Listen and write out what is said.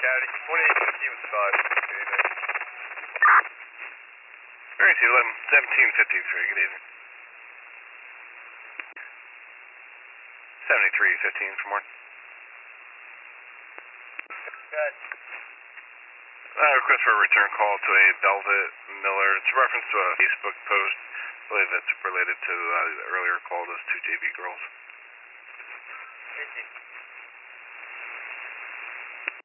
County, 2815 with 5. Good evening. Emergency 1753, good evening. 7315 for more. Good. Request for a return call to a Belvit Miller. It's a reference to a Facebook post. I believe it's related to the earlier call, those two JV girls.